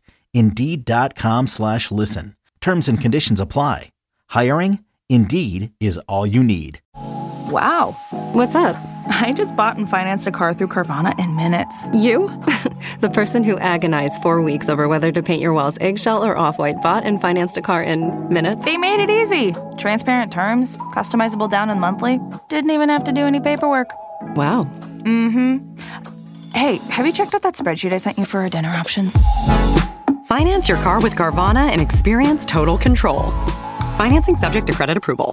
[SPEAKER 1] Indeed.com/listen. Terms and conditions apply. Hiring? Indeed is all you need.
[SPEAKER 19] Wow. What's up? I just bought and financed a car through Carvana in minutes.
[SPEAKER 20] You? The person who agonized 4 weeks over whether to paint your walls eggshell or off-white bought and financed a car in minutes?
[SPEAKER 19] They made it easy. Transparent terms, customizable down and monthly. Didn't even have to do any paperwork.
[SPEAKER 20] Wow.
[SPEAKER 19] Mm-hmm. Hey, have you checked out that spreadsheet I sent you for our dinner options?
[SPEAKER 21] Finance your car with Carvana and experience total control. Financing subject to credit approval.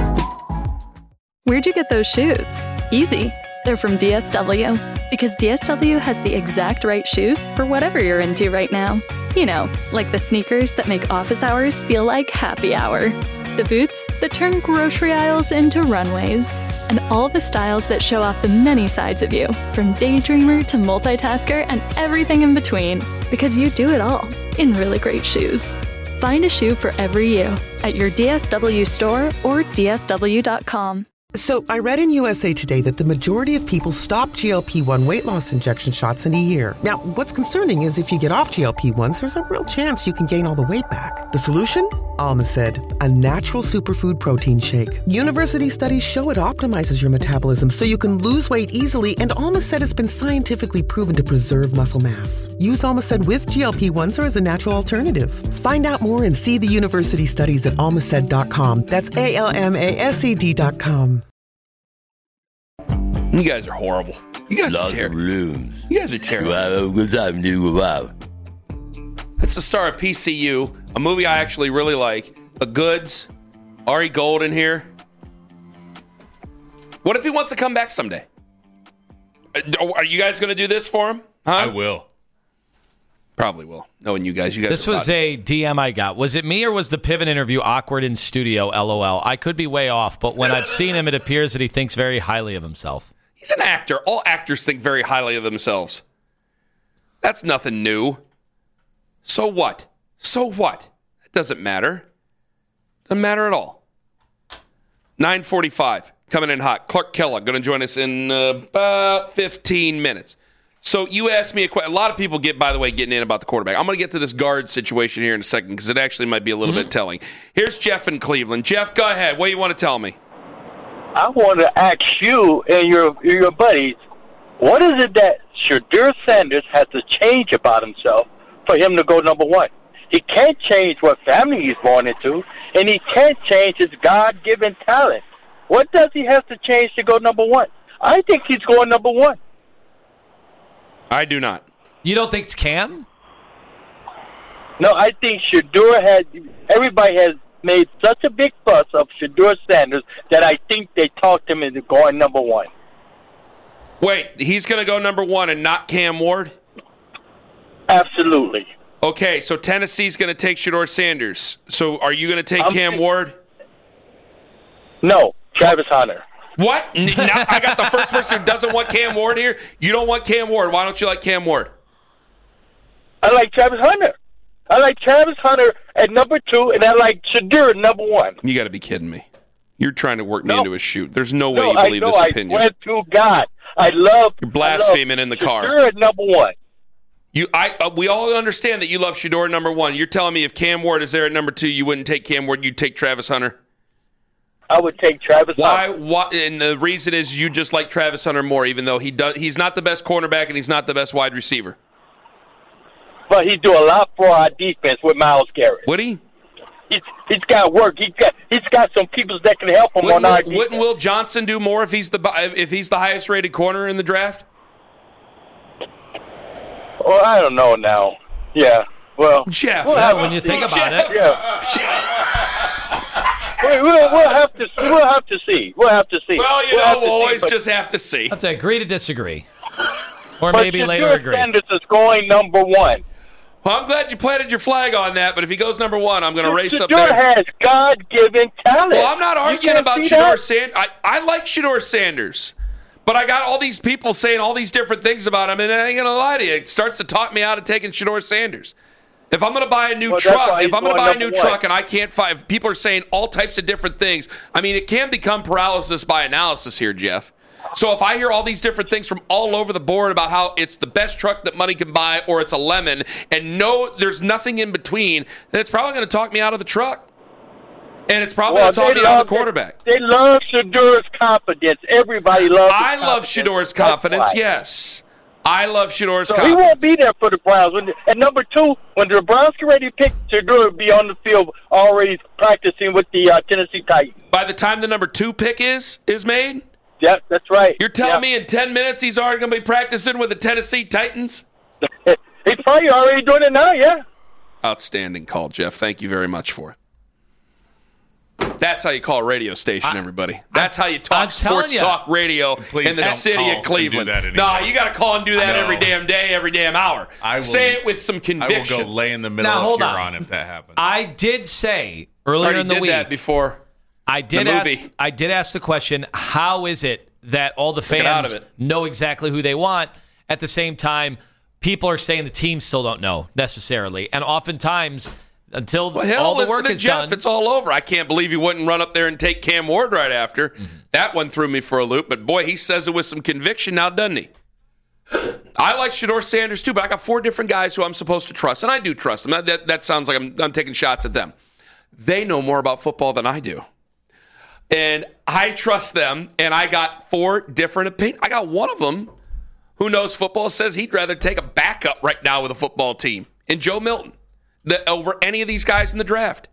[SPEAKER 22] Where'd you get those shoes? Easy. They're from DSW. Because DSW has the exact right shoes for whatever you're into right now. You know, like the sneakers that make office hours feel like happy hour. The boots that turn grocery aisles into runways. And all the styles that show off the many sides of you, from daydreamer to multitasker and everything in between. Because you do it all in really great shoes. Find a shoe for every you at your DSW store or DSW.com.
[SPEAKER 23] So I read in USA Today that the majority of people stop GLP-1 weight loss injection shots in a year. Now, what's concerning is if you get off GLP-1s, there's a real chance you can gain all the weight back. The solution? Almacid, a natural superfood protein shake. University studies show it optimizes your metabolism so you can lose weight easily, and Almacid has been scientifically proven to preserve muscle mass. Use Almacid with GLP-1s or as a natural alternative. Find out more and see the university studies at almacid.com. That's ALMASED.com.
[SPEAKER 6] You guys are horrible. You guys are terrible. You guys are terrible. That's the star of PCU, a movie I actually really like. The Goods, Ari Gold in here. What if he wants to come back someday? Are you guys going to do this for him? Huh?
[SPEAKER 8] I will.
[SPEAKER 6] Probably will. Knowing you guys.
[SPEAKER 7] This was a DM I got. Was it me or was the Piven interview awkward in studio? LOL. I could be way off, but when I've seen him, it appears that he thinks very highly of himself.
[SPEAKER 6] He's an actor. All actors think very highly of themselves. That's nothing new. So what? So what? It doesn't matter. Doesn't matter at all. 9:45. Coming in hot. Clark Kellogg going to join us in about 15 minutes. So you asked me a question. A lot of people getting in about the quarterback. I'm going to get to this guard situation here in a second because it actually might be a little bit telling. Here's Jeff in Cleveland. Jeff, go ahead. What do you want to tell me?
[SPEAKER 24] I want to ask you and your buddies, what is it that Shedeur Sanders has to change about himself for him to go number one? He can't change what family he's born into, and he can't change his God-given talent. What does he have to change to go number one? I think he's going number one.
[SPEAKER 6] I do not.
[SPEAKER 7] You don't think it's Cam?
[SPEAKER 24] No, I think everybody has made such a big fuss of Shedeur Sanders that I think they talked him into going number one.
[SPEAKER 6] Wait, he's going to go number one and not Cam Ward?
[SPEAKER 24] Absolutely.
[SPEAKER 6] Okay, so Tennessee's going to take Shedeur Sanders. So are you going to take Cam Ward?
[SPEAKER 24] No, Travis Hunter.
[SPEAKER 6] What? Now I got the first person who doesn't want Cam Ward here. You don't want Cam Ward. Why don't you like Cam Ward?
[SPEAKER 24] I like Travis Hunter. I like Travis Hunter at number 2, and I like Shadur at number 1.
[SPEAKER 6] You got to be kidding me. You're trying to work me into a shoot. There's no way you believe this opinion.
[SPEAKER 24] I swear to God. You're
[SPEAKER 6] blaspheming in the car.
[SPEAKER 24] Shadur at number 1.
[SPEAKER 6] We all understand that you love Shedeur at number 1. You're telling me if Cam Ward is there at number 2, you wouldn't take Cam Ward, you'd take Travis Hunter?
[SPEAKER 24] I would take Travis Hunter.
[SPEAKER 6] Why? And the reason is you just like Travis Hunter more, even though he's not the best cornerback and he's not the best wide receiver.
[SPEAKER 24] But he do a lot for our defense with Myles Garrett.
[SPEAKER 6] Would he?
[SPEAKER 24] He's got work. He's got some people that can help him on our defense.
[SPEAKER 6] Wouldn't Will Johnson do more if he's the highest rated corner in the draft?
[SPEAKER 24] Well, I don't know now. Yeah. Well,
[SPEAKER 6] Jeff.
[SPEAKER 7] When you think about it.
[SPEAKER 24] Yeah. We'll have to see. We'll have to see.
[SPEAKER 6] Well, we'll always just have to see.
[SPEAKER 7] Have to agree to disagree. Or maybe later agree.
[SPEAKER 24] Sanders is going number 1.
[SPEAKER 6] Well, I'm glad you planted your flag on that, but if he goes number 1, I'm going to race up there.
[SPEAKER 24] Shedeur has God-given talent.
[SPEAKER 6] Well, I'm not arguing about Shedeur Sanders. I like Shedeur Sanders. But I got all these people saying all these different things about him, and I ain't going to lie to you. It starts to talk me out of taking Shedeur Sanders. If I'm going to buy a new truck, and I can't find, if people are saying all types of different things, I mean, it can become paralysis by analysis here, Jeff. So if I hear all these different things from all over the board about how it's the best truck that money can buy or it's a lemon, and there's nothing in between, then it's probably going to talk me out of the truck. And it's probably going to talk me out of the quarterback.
[SPEAKER 24] They love Shedeur's confidence. Everybody loves
[SPEAKER 6] I love Shedeur's confidence, yes. I love Shedeur's confidence.
[SPEAKER 24] He won't be there for the Browns. At number 2, when the Browns get ready to pick, Shedeur will be on the field already practicing with the Tennessee Titans.
[SPEAKER 6] By the time the number 2 pick is made?
[SPEAKER 24] Yeah, that's right.
[SPEAKER 6] You're telling me in 10 minutes he's already going to be practicing with the Tennessee Titans?
[SPEAKER 24] He's probably already doing it now, yeah.
[SPEAKER 6] Outstanding call, Jeff. Thank you very much for it. That's how you call a radio station, everybody. That's how you talk sports talk radio in the city of Cleveland. No, you got to call and do that every damn day, every damn hour. Say it with some conviction.
[SPEAKER 8] I will go lay in the middle of Huron if that happens.
[SPEAKER 7] I did say earlier in the week.
[SPEAKER 6] That before.
[SPEAKER 7] I did ask the question, how is it that all the fans know exactly who they want? At the same time, people are saying the team still don't know necessarily. And oftentimes, until all the work is
[SPEAKER 6] Jeff,
[SPEAKER 7] done.
[SPEAKER 6] it's all over. I can't believe he wouldn't run up there and take Cam Ward right after. Mm-hmm. That one threw me for a loop. But, boy, he says it with some conviction now, doesn't he? I like Shedeur Sanders, too, but I got 4 different guys who I'm supposed to trust. And I do trust them. That sounds like I'm taking shots at them. They know more about football than I do. And I trust them, and I got 4 different opinions. I got one of them who knows football, says he'd rather take a backup right now with a football team, and Joe Milton, over any of these guys in the draft.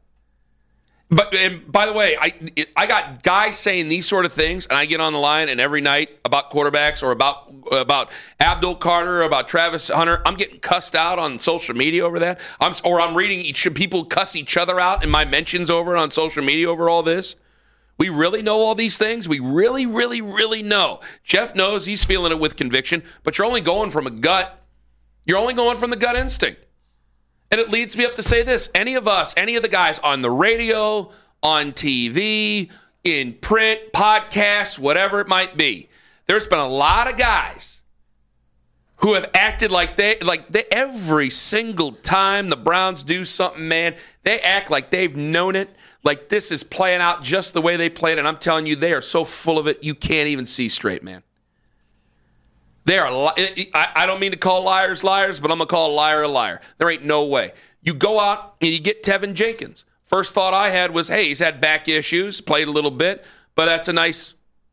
[SPEAKER 6] And by the way, I got guys saying these sort of things, and I get on the line, and every night about quarterbacks or about Abdul Carter or about Travis Hunter, I'm getting cussed out on social media over that. I'm reading people cuss each other out in my mentions over it on social media over all this. We really know all these things. We really, really, really know. Jeff knows he's feeling it with conviction, but you're only going from a gut. You're only going from the gut instinct. And it leads me up to say this. Any of the guys on the radio, on TV, in print, podcasts, whatever it might be, there's been a lot of guys who have acted like they every single time the Browns do something, man, they act like they've known it. Like this is playing out just the way they played, and I'm telling you, they are so full of it, you can't even see straight, man. They are. I don't mean to call liars liars, but I'm going to call a liar a liar. There ain't no way. You go out and you get Tevin Jenkins. First thought I had was, hey, he's had back issues, played a little bit, but that's a nice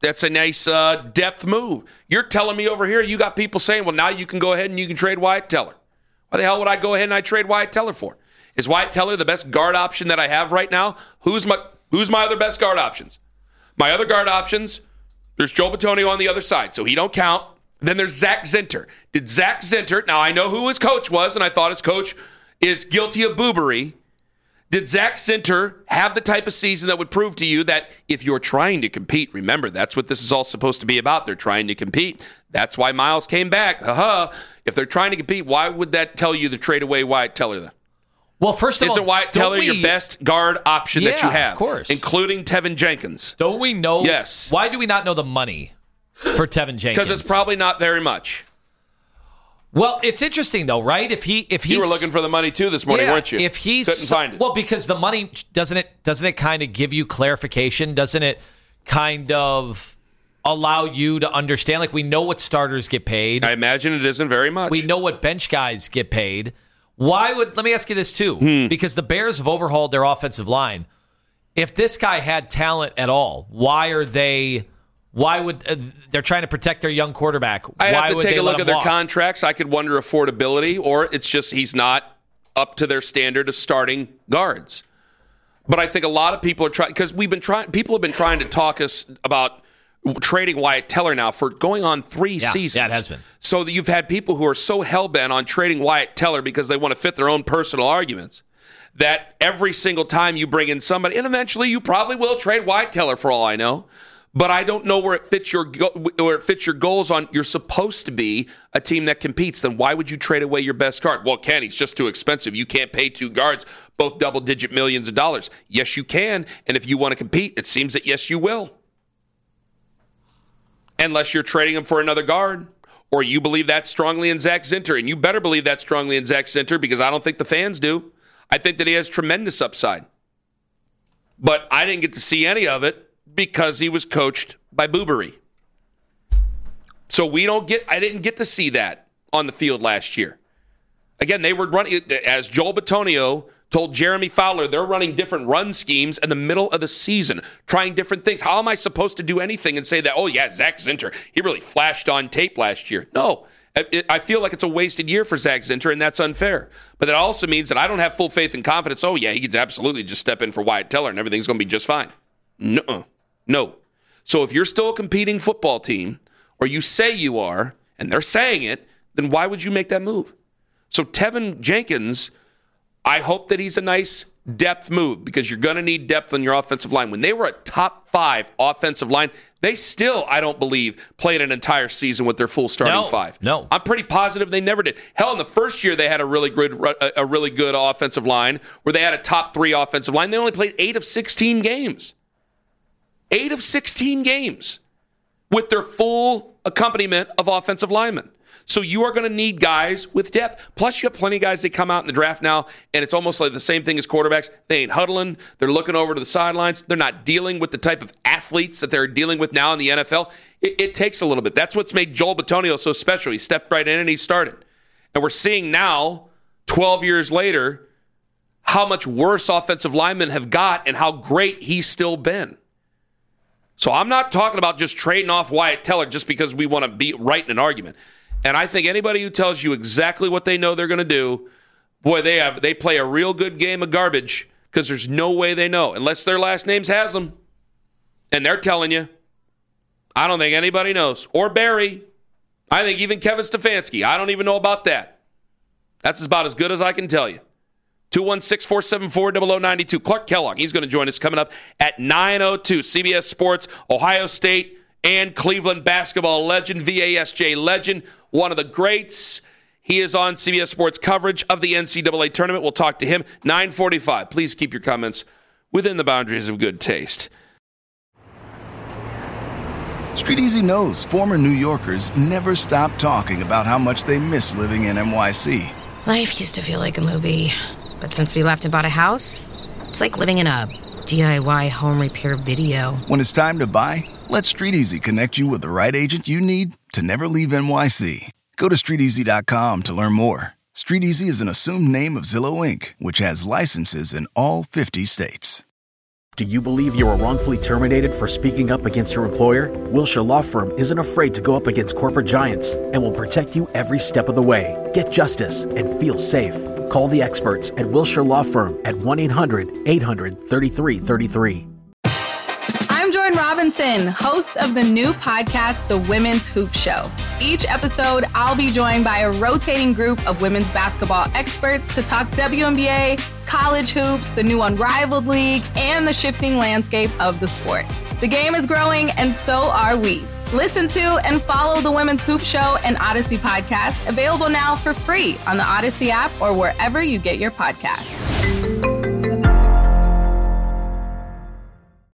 [SPEAKER 6] depth move. You're telling me over here you got people saying, well, now you can go ahead and you can trade Wyatt Teller. Why the hell would I go ahead and I trade Wyatt Teller for? Is Wyatt Teller the best guard option that I have right now? Who's my other best guard options? My other guard options, there's Joe Bitonio on the other side, so he don't count. Then there's Zach Zinter. Did Zach Zinter, now I know who his coach was, and I thought his coach is guilty of boobery. Did Zach Zinter have the type of season that would prove to you that if you're trying to compete, remember, that's what this is all supposed to be about. They're trying to compete. That's why Myles came back. If they're trying to compete, why would that tell you to trade away Wyatt Teller then?
[SPEAKER 7] Well, first of all,
[SPEAKER 6] isn't Wyatt Teller your best guard option that you have?
[SPEAKER 7] Of course.
[SPEAKER 6] Including Tevin Jenkins.
[SPEAKER 7] Don't we know?
[SPEAKER 6] Yes.
[SPEAKER 7] Why do we not know the money for Tevin Jenkins?
[SPEAKER 6] Because it's probably not very much.
[SPEAKER 7] Well, it's interesting though, right? If you
[SPEAKER 6] were looking for the money too this morning, weren't you?
[SPEAKER 7] If he's
[SPEAKER 6] couldn't find it.
[SPEAKER 7] Well, because the money doesn't it kind of give you clarification? Doesn't it kind of allow you to understand? Like, we know what starters get paid.
[SPEAKER 6] I imagine it isn't very much.
[SPEAKER 7] We know what bench guys get paid. Let me ask you this too, because the Bears have overhauled their offensive line. If this guy had talent at all, why would they're trying to protect their young quarterback?
[SPEAKER 6] I'd have to take a look at their contracts. I could wonder affordability, or it's just he's not up to their standard of starting guards. But I think a lot of people are trying, because people have been trying to talk us about trading Wyatt Teller now for going on 3 seasons.
[SPEAKER 7] Yeah, it has been.
[SPEAKER 6] So that you've had people who are so hell-bent on trading Wyatt Teller because they want to fit their own personal arguments, that every single time you bring in somebody, and eventually you probably will trade Wyatt Teller for all I know, but I don't know where it fits your goals on. You're supposed to be a team that competes. Then why would you trade away your best guard? Well, Ken, he's just too expensive. You can't pay 2 guards, both double-digit millions of dollars. Yes, you can. And if you want to compete, it seems that yes, you will. Unless you're trading him for another guard, or you believe that strongly in Zach Zinter. And you better believe that strongly in Zach Zinter, because I don't think the fans do. I think that he has tremendous upside. But I didn't get to see any of it because he was coached by Boobery. So I didn't get to see that on the field last year. Again, they were running, as Joel Bitonio told Jeremy Fowler, they're running different run schemes in the middle of the season, trying different things. How am I supposed to do anything and say that, oh yeah, Zach Zinter, he really flashed on tape last year? No. I feel like it's a wasted year for Zach Zinter, and that's unfair. But that also means that I don't have full faith and confidence. Oh, yeah, he could absolutely just step in for Wyatt Teller, and everything's going to be just fine. No. So if you're still a competing football team, or you say you are, and they're saying it, then why would you make that move? So Tevin Jenkins, I hope that he's a nice depth move, because you're going to need depth on your offensive line. When they were a top 5 offensive line, they still, I don't believe, played an entire season with their full starting 5.
[SPEAKER 7] No.
[SPEAKER 6] I'm pretty positive they never did. Hell, in the first year, they had a really good offensive line where they had a top 3 offensive line. They only played 8 of 16 games. 8 of 16 games with their full accompaniment of offensive linemen. So you are going to need guys with depth. Plus, you have plenty of guys that come out in the draft now, and it's almost like the same thing as quarterbacks. They ain't huddling. They're looking over to the sidelines. They're not dealing with the type of athletes that they're dealing with now in the NFL. It takes a little bit. That's what's made Joel Bitonio so special. He stepped right in and he started. And we're seeing now, 12 years later, how much worse offensive linemen have got and how great he's still been. So I'm not talking about just trading off Wyatt Teller just because we want to be right in an argument. And I think anybody who tells you exactly what they know they're going to do, boy, they play a real good game of garbage, because there's no way they know, unless their last name's Haslam. And they're telling you. I don't think anybody knows. Or Barry. I think even Kevin Stefanski. I don't even know about that. That's about as good as I can tell you. 216-474-0092. Clark Kellogg, he's going to join us coming up at 9:02. CBS Sports, Ohio State, and Cleveland basketball legend, VASJ legend, one of the greats. He is on CBS Sports coverage of the NCAA tournament. We'll talk to him. 9:45. Please keep your comments within the boundaries of good taste.
[SPEAKER 2] Street Easy knows former New Yorkers never stop talking about how much they miss living in NYC.
[SPEAKER 3] Life used to feel like a movie, but since we left and bought a house, it's like living in a DIY home repair video.
[SPEAKER 2] When it's time to buy, let Street Easy connect you with the right agent you need to never leave NYC. Go to StreetEasy.com to learn more. Street Easy is an assumed name of Zillow Inc., which has licenses in all 50 states.
[SPEAKER 4] Do you believe you were wrongfully terminated for speaking up against your employer? Wilshire Law Firm isn't afraid to go up against corporate giants and will protect you every step of the way. Get justice and feel safe. Call the experts at Wilshire Law Firm at 1-800-800-3333.
[SPEAKER 5] I'm Jordan Robinson, host of the new podcast, The Women's Hoop Show. Each episode, I'll be joined by a rotating group of women's basketball experts to talk WNBA, college hoops, the new Unrivaled League, and the shifting landscape of the sport. The game is growing, and so are we. Listen to and follow The Women's Hoop Show and Odyssey podcast, available now for free on the Odyssey app or wherever you get your podcasts.